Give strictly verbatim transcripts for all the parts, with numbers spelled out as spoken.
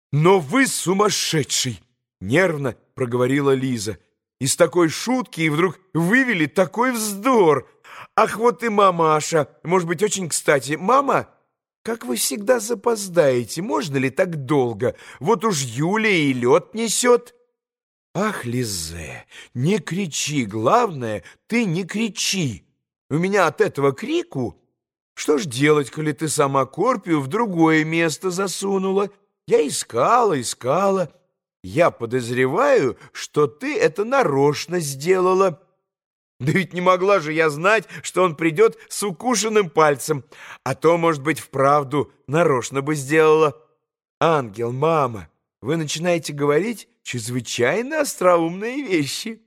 «Но вы сумасшедший!» — нервно проговорила Лиза. «Из такой шутки и вдруг вывели такой вздор! Ах, вот и мамаша! Может быть, очень кстати. Мама, как вы всегда запоздаете, можно ли так долго? Вот уж Юлия и лед несет!» «Ах, Лизе, не кричи! Главное, ты не кричи! У меня от этого крику... Что ж делать, коли ты сама Корпию в другое место засунула? Я искала, искала. Я подозреваю, что ты это нарочно сделала. Да ведь не могла же я знать, что он придет с укушенным пальцем, а то, может быть, вправду нарочно бы сделала. Ангел, мама, вы начинаете говорить чрезвычайно остроумные вещи».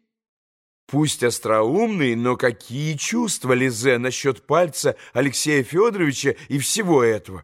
«Пусть остроумные, но какие чувства, Лизе, насчет пальца Алексея Федоровича и всего этого?»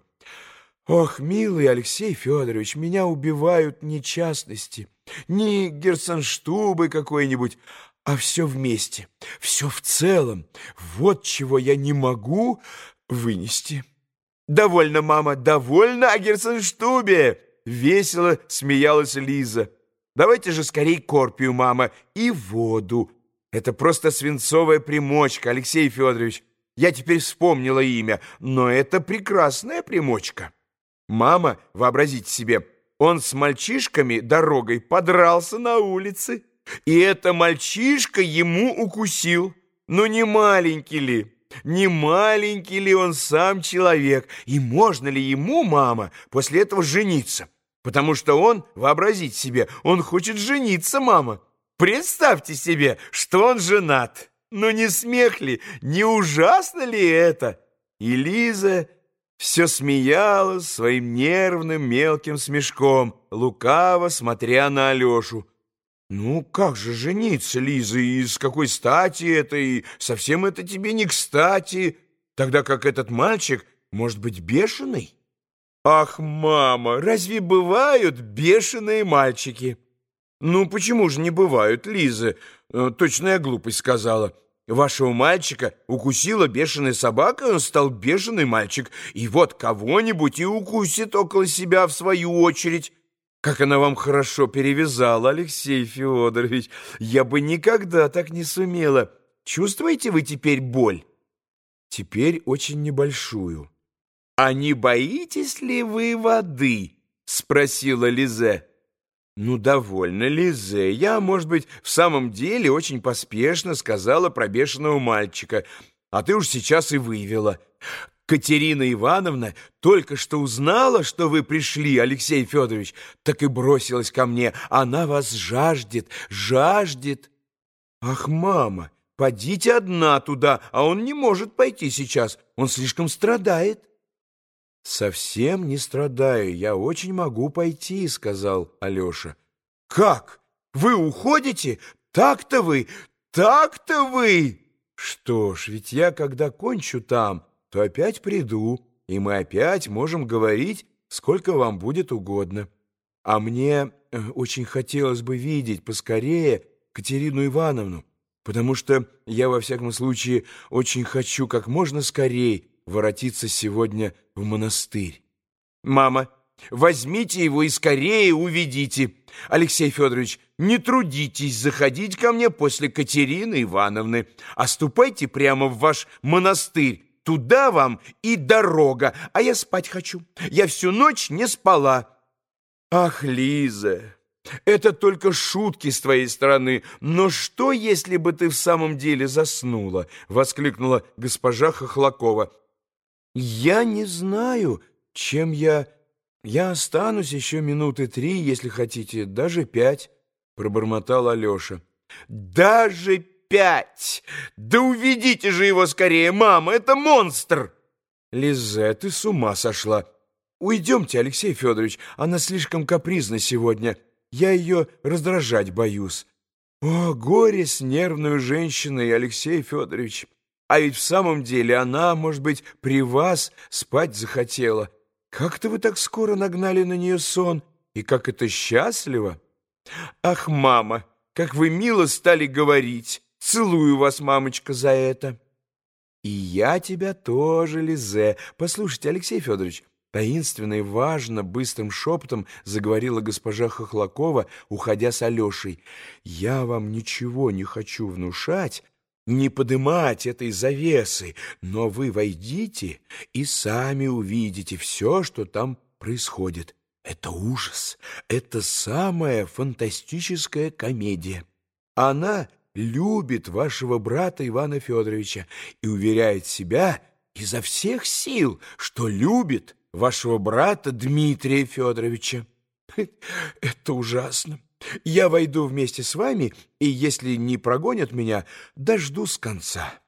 «Ох, милый Алексей Федорович, меня убивают не частности, не герценштубы какой-нибудь, а все вместе, все в целом. Вот чего я не могу вынести». «Довольно, мама, довольно о герценштубе!» — весело смеялась Лиза. «Давайте же скорей Корпию, мама, и воду. Это просто свинцовая примочка, Алексей Федорович. Я теперь вспомнила имя, но это прекрасная примочка. Мама, вообразите себе, он с мальчишками дорогой подрался на улице, и это мальчишка ему укусил. Ну не маленький ли? Не маленький ли он сам человек? И можно ли ему, мама, после этого жениться? Потому что он, вообразите себе, он хочет жениться, мама. Представьте себе, что он женат. Ну не смех ли, не ужасно ли это?» И Лиза все смеялась своим нервным мелким смешком, лукаво смотря на Алешу. «Ну как же жениться, Лиза, и с какой стати это, и совсем это тебе не кстати, тогда как этот мальчик может быть бешеный?» «Ах, мама, разве бывают бешеные мальчики?» «Ну, почему же не бывают, Лиза? Точно я глупость сказала. Вашего мальчика укусила бешеная собака, и он стал бешеный мальчик. И вот кого-нибудь и укусит около себя в свою очередь. Как она вам хорошо перевязала, Алексей Федорович. Я бы никогда так не сумела. Чувствуете вы теперь боль?» «Теперь очень небольшую». «А не боитесь ли вы воды?» — спросила Лизе. «Ну, довольно, Лизе. Я, может быть, в самом деле очень поспешно сказала про бешеного мальчика, а ты уж сейчас и вывела. Катерина Ивановна только что узнала, что вы пришли, Алексей Федорович, так и бросилась ко мне. Она вас жаждет, жаждет». «Ах, мама, подите одна туда, а он не может пойти сейчас, он слишком страдает». «Совсем не страдаю, я очень могу пойти», — сказал Алеша. «Как? Вы уходите? Так-то вы, так-то вы!» «Что ж, ведь я, когда кончу там, то опять приду, и мы опять можем говорить, сколько вам будет угодно. А мне очень хотелось бы видеть поскорее Катерину Ивановну, потому что я, во всяком случае, очень хочу как можно скорее воротиться сегодня в монастырь». «Мама, возьмите его и скорее уведите. Алексей Федорович, не трудитесь заходить ко мне после Катерины Ивановны, а ступайте прямо в ваш монастырь. Туда вам и дорога, а я спать хочу. Я всю ночь не спала». «Ах, Лиза, это только шутки с твоей стороны. Но что, если бы ты в самом деле заснула?» — воскликнула госпожа Хохлакова. «Я не знаю, чем я... Я останусь еще минуты три, если хотите, даже пять», — пробормотал Алеша. «Даже пять! Да уведите же его скорее, мама, это монстр!» «Лизе, ты с ума сошла! Уйдемте, Алексей Федорович, она слишком капризна сегодня. Я ее раздражать боюсь». «О, горе с нервной женщиной, Алексей Федорович! А ведь в самом деле она, может быть, при вас спать захотела. Как-то вы так скоро нагнали на нее сон, и как это счастливо!» «Ах, мама, как вы мило стали говорить! Целую вас, мамочка, за это!» «И я тебя тоже, Лизе. Послушайте, Алексей Федорович, таинственно и важно, быстрым шепотом заговорила госпожа Хохлакова, уходя с Алешей. «Я вам ничего не хочу внушать, не подымать этой завесы, но вы войдите и сами увидите все, что там происходит. Это ужас, это самая фантастическая комедия. Она любит вашего брата Ивана Федоровича и уверяет себя изо всех сил, что любит вашего брата Дмитрия Федоровича. Это ужасно. Я войду вместе с вами, и если не прогонят меня, дожду с конца».